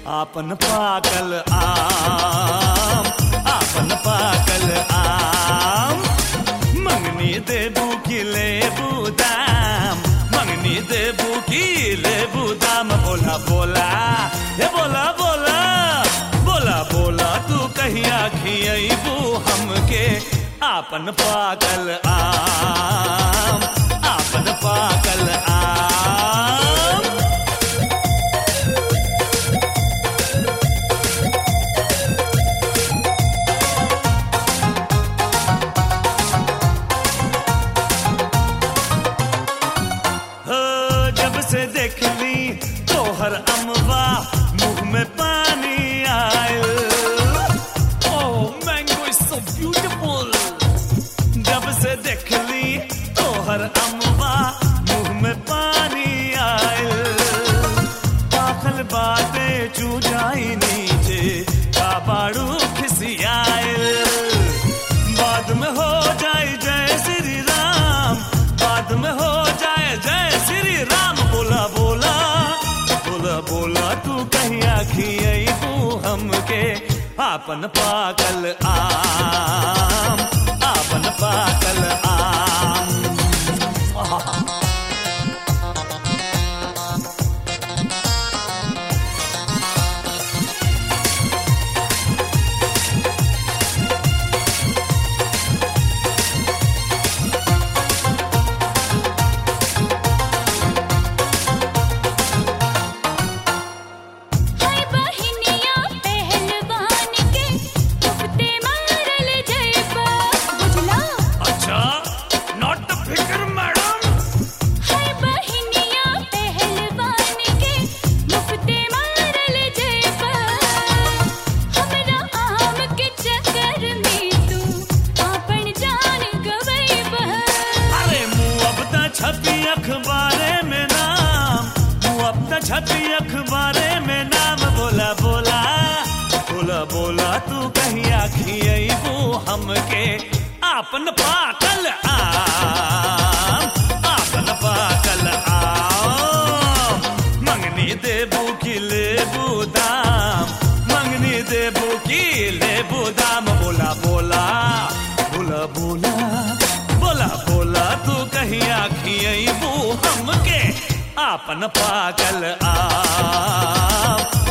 आपन पाकल आम, आपन पाकल आम। मंगनी देबू की लेबू दाम, मंगनी देबू की लेबू दाम। बोला बोला हे बोला बोला, बोला बोला तू कहिया खियबू हमके आपन पाकल आम, आपन पाकल आम। जब से देख ली तोहर अमवा मुंह में पानी आयल। Oh mango is so beautiful. जब से देख ली तोहर अमवा मुंह में पानी आयल। पाखल बातें चू जाई नीचे काबाड़ू खिसियायल। बाद में हो जाए जय श्री राम, बाद में हो जाए जय श्री राम। बोला बोला बोला बोला तू कहिया खियबू हमके आपन पाकल आम, आपन पाकल आम। छपी अखबारे में नाम, तू अब तक छपी अखबारे में नाम। बोला बोला बोला बोला तू कहिया खियबू हमके आपन पाकल आम, आपन पाकल आम। मंगनी देबू की लेबू दाम, मंगनी देबू की लेबू दाम। बोला बोला बोला बोला बोला बोला तू कहिया खियबू हमके आपन पाकल आम,